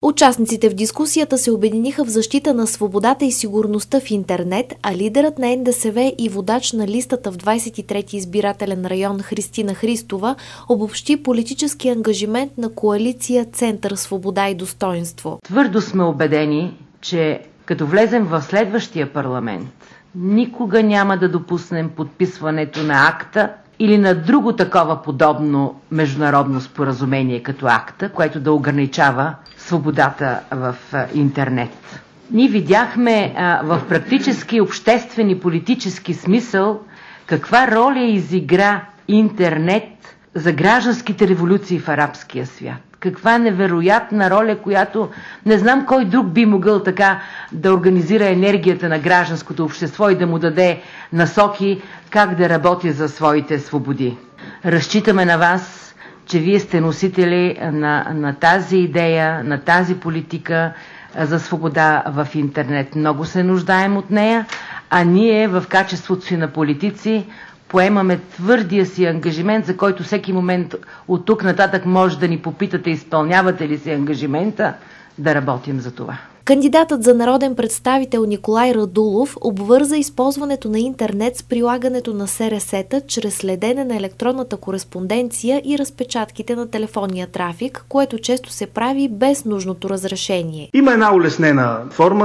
Участниците в дискусията се обединиха в защита на свободата и сигурността в интернет, а лидерът на НДСВ и водач на листата в 23-ти избирателен район Христина Христова обобщи политически ангажимент на коалиция Център свобода и достоинство. Твърдо сме убедени, че като влезем в следващия парламент, никога няма да допуснем подписването на акта или на друго такова подобно международно споразумение като акта, което да ограничава свободата в интернет. Ние видяхме в практически обществен и политически смисъл каква роля изигра интернет за гражданските революции в арабския свят. Каква невероятна роля, която не знам кой друг би могъл така да организира енергията на гражданското общество и да му даде насоки как да работи за своите свободи. Разчитаме на вас, че вие сте носители на тази идея, на тази политика за свобода в интернет. Много се нуждаем от нея, а ние в качеството си на политици поемаме твърдия си ангажимент, за който всеки момент от тук нататък може да ни попитате, изпълнявате ли си ангажимента, да работим за това. Кандидатът за народен представител Николай Радулов обвърза използването на интернет с прилагането на СРС-та чрез следене на електронната кореспонденция и разпечатките на телефонния трафик, което често се прави без нужното разрешение. Има една улеснена форма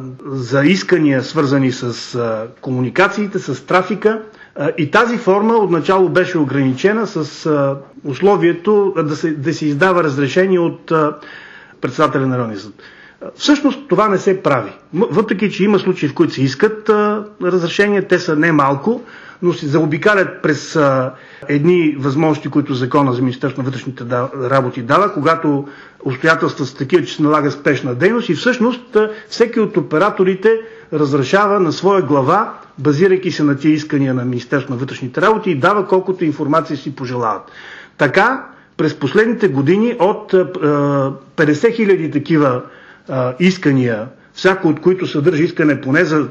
за искания, свързани с комуникациите, с трафика. И тази форма отначало беше ограничена с условието да се издава разрешение от председателя на Районния съд. Всъщност това не се прави. Въпреки че има случаи, в които се искат разрешения, те са не малко, но се заобикалят през едни възможности, които Закона за Министерството на вътрешните работи дава, когато обстоятелства са такива, че се налага спешна дейност и всъщност всеки от операторите разрешава на своя глава, базирайки се на тия искания на Министерството на вътрешните работи и дава колкото информация си пожелават. Така, през последните години от 50 000 такива искания, всяко от които съдържа искане поне за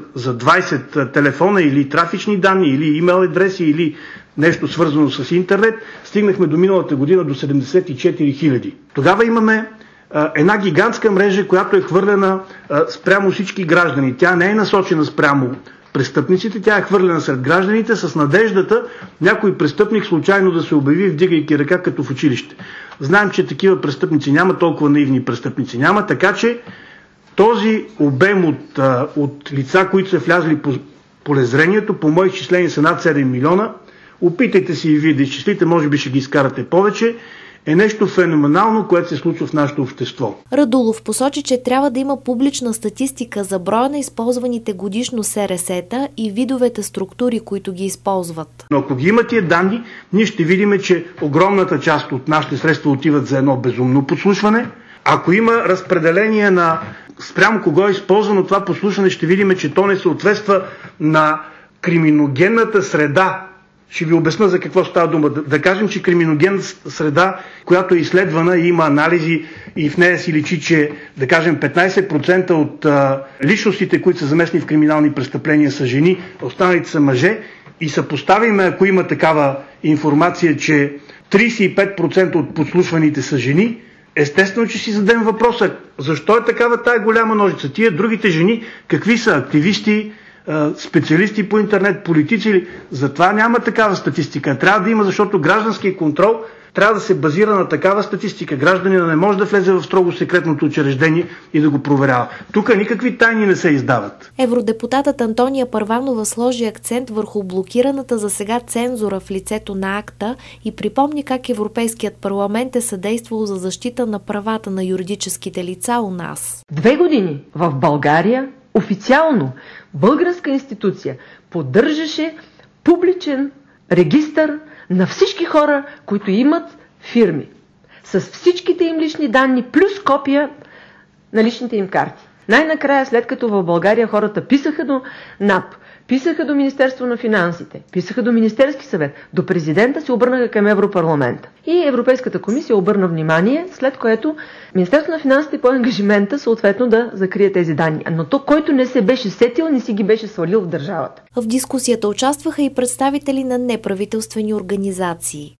20 телефона или трафични данни, или имейл адреси, или нещо свързано с интернет, стигнахме до миналата година до 74 000. Тогава имаме една гигантска мрежа, която е хвърлена спрямо всички граждани. Тя не е насочена спрямо престъпниците, тя е хвърлена сред гражданите с надеждата някой престъпник случайно да се обяви, вдигайки ръка като в училище. Знаем, че такива престъпници няма, толкова наивни престъпници няма, така че този обем от лица, които са влязли по полезрението, по мои изчисления са над 7 милиона, опитайте си и вие да изчислите, може би ще ги изкарате повече, е нещо феноменално, което се случва в нашето общество. Радулов посочи, че трябва да има публична статистика за броя на използваните годишно СРС-та и видовете структури, които ги използват. Но ако ги има тия данни, ние ще видим, че огромната част от нашите средства отиват за едно безумно подслушване. Ако има разпределение на спрямо кого е използвано това подслушване, ще видим, че то не съответства на криминогенната среда. Ще ви обясня за какво става дума. Да кажем, че криминогенна среда, която е изследвана и има анализи и в нея си личи, че да кажем 15% от личностите, които са замесени в криминални престъпления са жени, останалите са мъже и съпоставим, ако има такава информация, че 35% от подслушваните са жени, естествено, че си зададем въпроса, защо е такава тая голяма ножица? Тия другите жени, какви са активисти, специалисти по интернет, политици? Затова няма такава статистика. Трябва да има, защото гражданския контрол трябва да се базира на такава статистика. Гражданина не може да влезе в строго секретното учреждение и да го проверява. Тук никакви тайни не се издават. Евродепутатът Антония Първанова сложи акцент върху блокираната за сега цензура в лицето на акта и припомни как Европейският парламент е съдействал за защита на правата на юридическите лица у нас. 2 години в България официално българска институция поддържаше публичен регистър на всички хора, които имат фирми, с всичките им лични данни, плюс копия на личните им карти. Най-накрая, след като в България хората писаха до НАП, писаха до Министерство на финансите, писаха до Министерски съвет, до президента, се обърнаха към Европарламента. И Европейската комисия обърна внимание, след което Министерство на финансите по ангажимента съответно да закрие тези данни. Но то, който не се беше сетил, не си ги беше свалил в държавата. В дискусията участваха и представители на неправителствени организации.